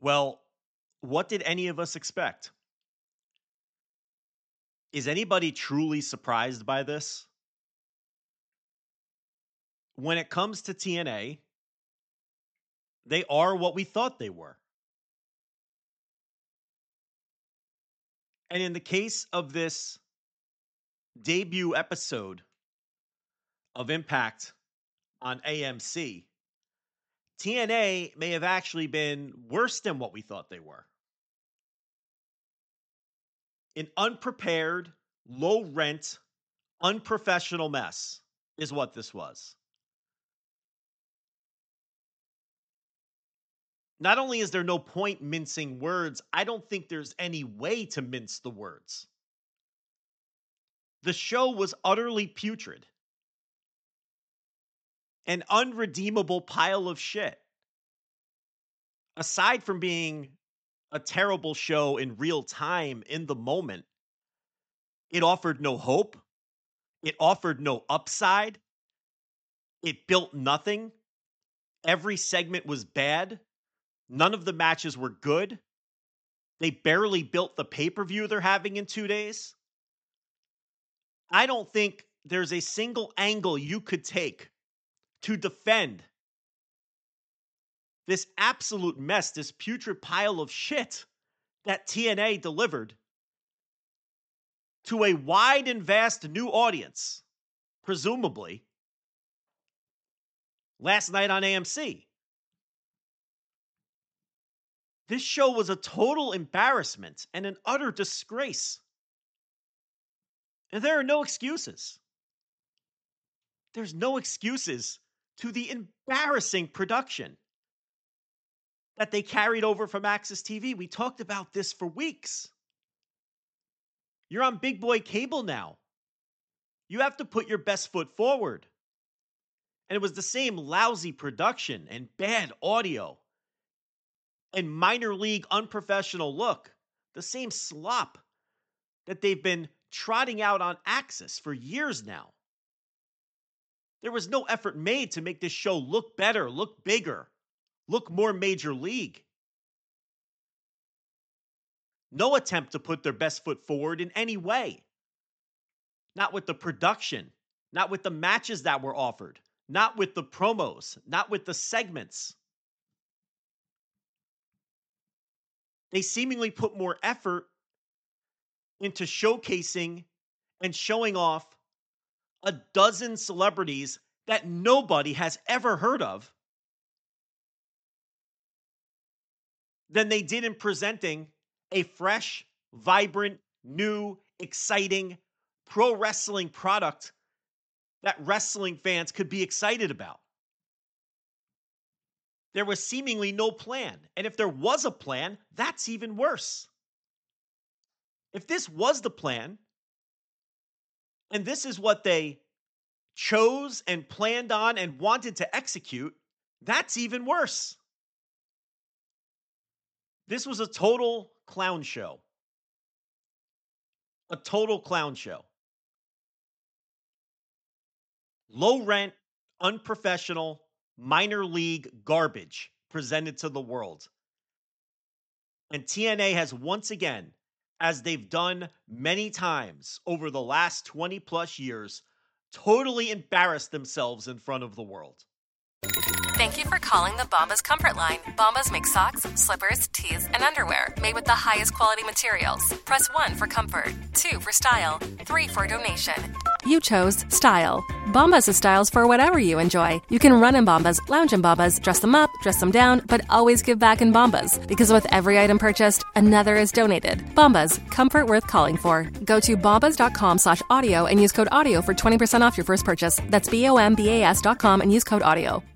Well, what did any of us expect? Is anybody truly surprised by this? When it comes to TNA, they are what we thought they were. And in the case of this debut episode of Impact on AMC, TNA may have actually been worse than what we thought they were. An unprepared, low rent, unprofessional mess is what this was. Not only is there no point mincing words, I don't think there's any way to mince the words. The show was utterly putrid. An unredeemable pile of shit. Aside from being a terrible show in real time in the moment, it offered no hope. It offered no upside. It built nothing. Every segment was bad. None of the matches were good. They barely built the pay-per-view they're having in 2 days. I don't think there's a single angle you could take to defend this absolute mess, this putrid pile of shit that TNA delivered to a wide and vast new audience, presumably, last night on AMC. This show was a total embarrassment and an utter disgrace. And there are no excuses. There's no excuses to the embarrassing production that they carried over from AXS TV. We talked about this for weeks. You're on big boy cable now. You have to put your best foot forward. And it was the same lousy production and bad audio and minor league unprofessional look. The same slop that they've been trotting out on AXS for years now. There was no effort made to make this show look better, look bigger, look more major league. No attempt to put their best foot forward in any way. Not with the production, not with the matches that were offered, not with the promos, not with the segments. They seemingly put more effort into showcasing and showing off a dozen celebrities that nobody has ever heard of than they did in presenting a fresh, vibrant, new, exciting pro wrestling product that wrestling fans could be excited about. There was seemingly no plan. And if there was a plan, that's even worse. If this was the plan, and this is what they chose and planned on and wanted to execute, that's even worse. This was a total clown show. A total clown show. Low rent, unprofessional, minor league garbage presented to the world. And TNA has once again, as they've done many times over the last 20 plus years, totally embarrassed themselves in front of the world. Thank you for calling the Bombas Comfort Line. Bombas make socks, slippers, tees, and underwear made with the highest quality materials. Press 1 for comfort, 2 for style, 3 for donation. You chose style. Bombas has styles for whatever you enjoy. You can run in Bombas, lounge in Bombas, dress them up, dress them down, but always give back in Bombas. Because with every item purchased, another is donated. Bombas, comfort worth calling for. Go to bombas.com/audio and use code AUDIO for 20% off your first purchase. That's BOMBAS.com and use code AUDIO.